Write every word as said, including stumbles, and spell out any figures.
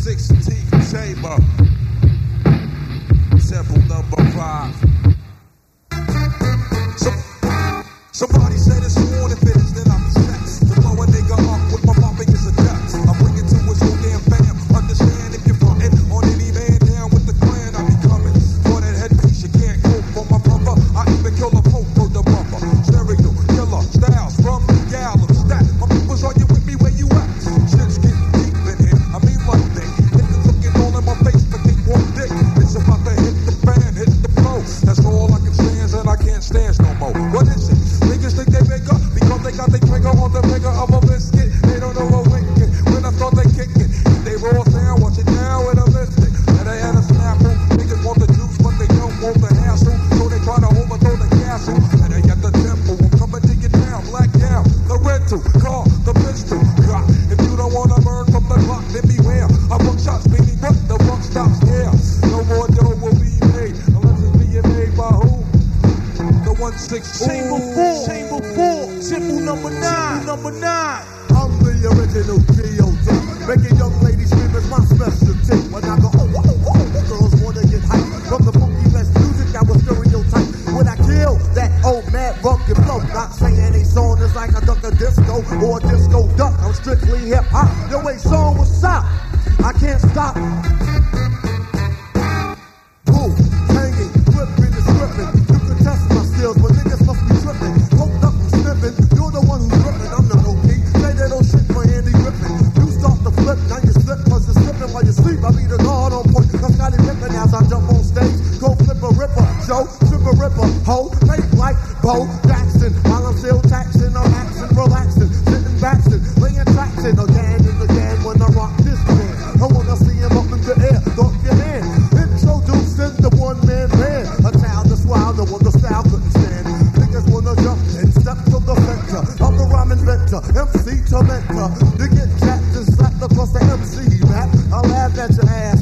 sixteen chamber. Sample number five. So, somebody said it's on if it is, then I'm sex. To blow a nigga up with my mama is a death. I bring it to his whole damn fam. Understand if you're frontin' on any man down with the clan, I be coming. For that headpiece, you can't go for my brother. I even kill a pope for the bumper. Stereo, killer, styles from the gallows. Stat, my people's are you with me where you at? Shit's getting deep in here. I mean one thing. Niggas looking all in my face, but they won't dick. It's about to hit the fan, hit the flow. That's all I can stand, and I can't stand no more. What is it? Niggas think they bigger because they got their finger on the finger of a biscuit. They don't know what wicked. When I thought they kick it, they roll down, watch it down with a lipstick. And they had a snapper. Niggas want the juice, but they don't want the hassle. So they try to overthrow the castle. And they at the temple. I'm coming to get down, black down, the rental, car, the pistol. God, if you don't wanna burn from the clock, then beware. I buck shots, meaning what the buck stops here. No more dough will be made unless it's being made by who? The one six Chamber four, Chamber four, simple number nine, number nine. I'm the original G O D. Making young ladies scream is my specialty. When I go, oh, oh, oh, oh, girls wanna get hyped. From the funky best music, I was stereotype. When I kill that old mad funky flow, not saying a song is like a duck a disco or a disco duck. I'm strictly hip hop. The way song was shot, I can't stop. Boom, hanging, flipping and stripping. You can test my skills, but niggas must be tripping. Poked up and sniffing. You're the one who's ripping. I'm the O P. Say that old shit for Andy Griffin. You start to flip, now you slip, cause you're slipping while you sleep. I be the guard on point. I'm Scotty Rippin' as I jump on stage. Go flip a ripper, show, trip a ripper, hoe, fake like Bo Jackson. While I'm still taxing, I'm axing, relaxing, sitting backsin', laying traction again and again when I rock this band. I wanna see him up in the air, thump your hand. Introducing the one-man band. A child that's wild, the one the style couldn't stand. Niggas wanna jump and step to the center. I'm the rhyme inventor, M C Tormentor. You get jacked and slapped across the M C rap. I laugh at your ass.